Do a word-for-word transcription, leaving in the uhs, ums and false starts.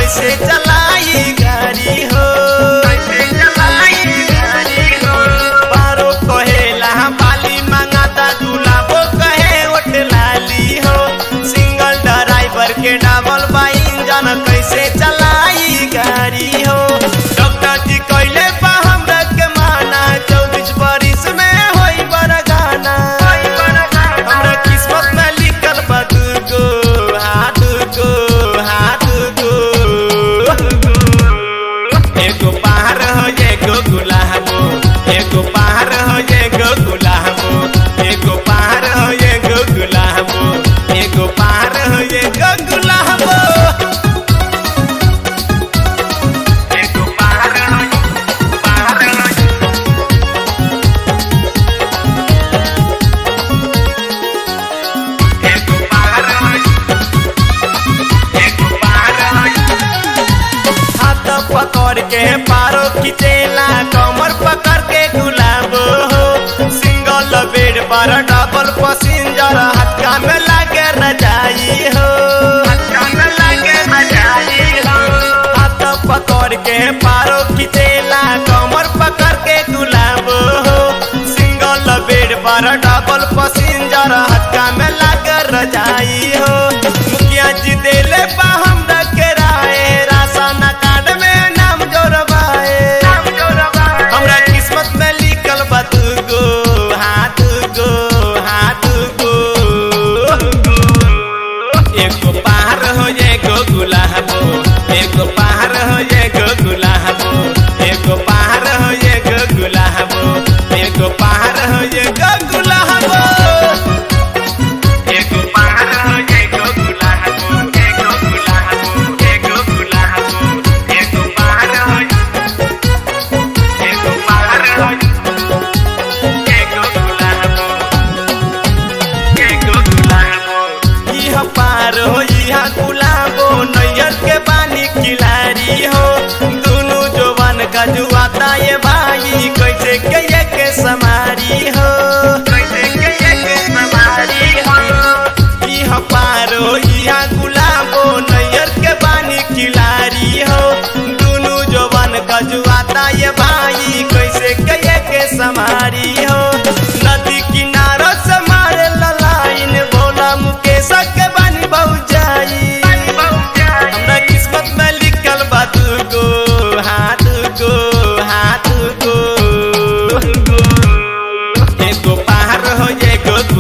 कैसे चलाई गाड़ी हो, कैसे चलाई गाड़ी हो। पारो कहेला बाली मांगाता गुलाबो कहे ओठ लाली हो। सिंगल ड्राइवर के डबल बा इंजन कैसे चलाई गाड़ी हो। डॉक्टर जी कहले बा हमरा के माना चौबीस बरिस में होई बड़ा गाना। हमरा किस्मत में लिखल बा दुगो हाथ गो हाथ गो। एगो पार हो एगो गुलाबो, एगो पार हो एगो गुलाबो, एगो पार हो एगो गुलाबो, एगो पार हो एगो गुलाबो। एगो पार हो पार हो एगो पार हो एगो पार हो। हाथ पकड़ के पारो खिचेला कमर पकड़ के गुलाबो हो। सिंगल बेड पर डबल पैसेंजर हक्का में लागे रजाई हो, हक्का में लागे रजाई हो। हाथ पकड़ के पारो खिचेला कमर पकड़ के गुलाबो हो। सिंगल बेड पर डबल पैसेंजर हक्का में लागे रजाई हो। मुखिया जी देले बा हमरा के राय राशन कार्ड में नाम जोड़वाए। हमरा किस्मत में लिखल बा दुगो हाथ गो हाथ गो। एगो पार हो एगो गुलाबो, एगो पार हो एगो गुलाबो, एगो पार हो एगो गुलाबो, एगो पार हो एगो गुलाबो। एगो पार हो एगो गुलाबो, एगो गुलाबो, एगो गुलाबो, एगो पार हो एगो पार हो एगो गुलाबो, एगो गुलाबो। इहा पार हो इहा गुलाबो नैयर के बानी खिलाड़ी हो। दोनों जवान का जुआता ये भाई कैसे के के समारी हो, कैसे के के समारी हो। इहा पार हो इहा गुलाबो नैयर के बानी खिलाड़ी हो। दोनों जवान का जुआता ये भाई कैसे के के समारी हो। नदी किनारा से मारे लाइन भोला मुकेश के बानी बहु जाई। हमरा किस्मत में लिखल बा दुगो हाथ गो हाथ गो। एगो पार हो एगो